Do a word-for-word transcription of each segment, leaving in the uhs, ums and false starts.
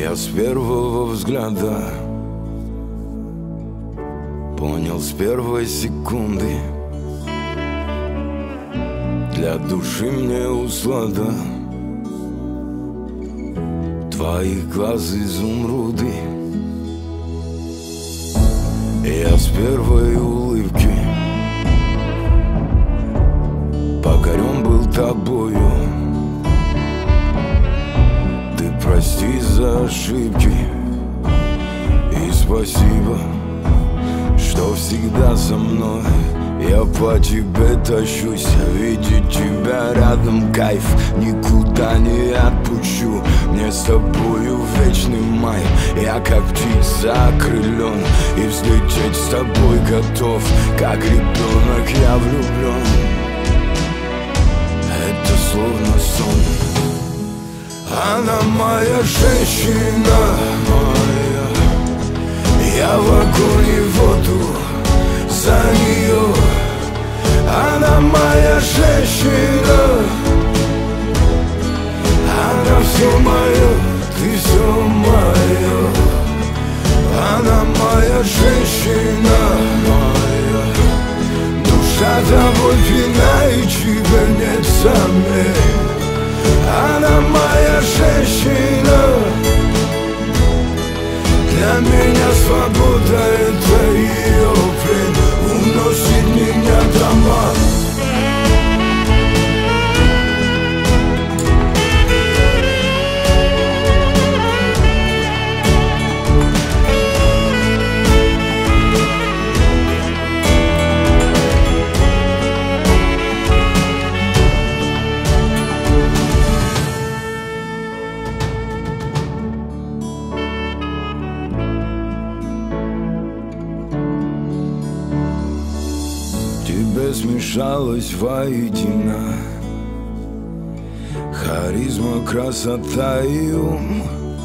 Я с первого взгляда понял с первой секунды: для души мне услада твои глаза изумруды. Я с первой улыбки покорен был тобою. Ты прости за ошибки и спасибо, что всегда со мной. Я по тебе тащусь, видеть тебя рядом кайф, никуда не отпущу. Мне с тобою вечный май, я как птица окрылен, и взлететь с тобой готов, как ребенок я влюблен. Это словно сон. Она моя женщина, моя. Я в огонь и воду за нее. Она моя женщина. Она все мое, ты все мое. Она моя женщина, моя. Душа тобой пьяна и тебя нет сомнений. Она моя женщина. Для меня свобода — это ее плен, уносит меня дома. Тебе смешалась воедино харизма, красота и ум.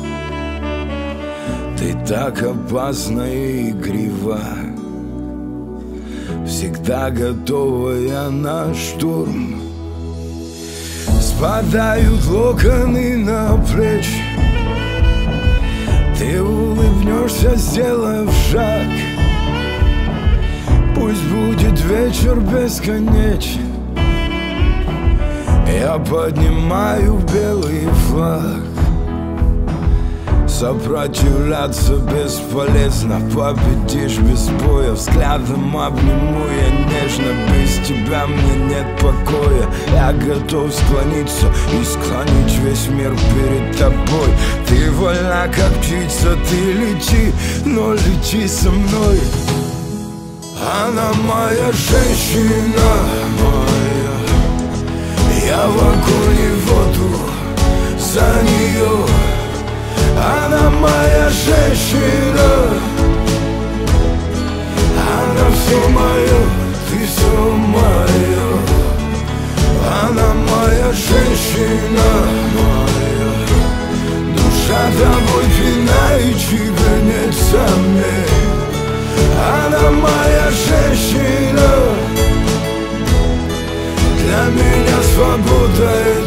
Ты так опасна и игрива, всегда готовая на штурм. Спадают локоны на плечи, ты улыбнешься, сделав шаг. Пусть будет вечер бесконечен, я поднимаю белый флаг. Сопротивляться бесполезно, победишь без боя. Взглядом обниму я нежно, без тебя мне нет покоя. Я готов склониться и склонить весь мир перед тобой. Ты вольна, как птица, ты лети, но лети со мной. Она моя женщина, моя. Я в огонь и воду за нее. Она моя женщина. Она все мое, ты все мое. Она моя женщина, моя. Душа тобой пьяна и тебя нет сомнений. Она моя женщина. Для меня свобода —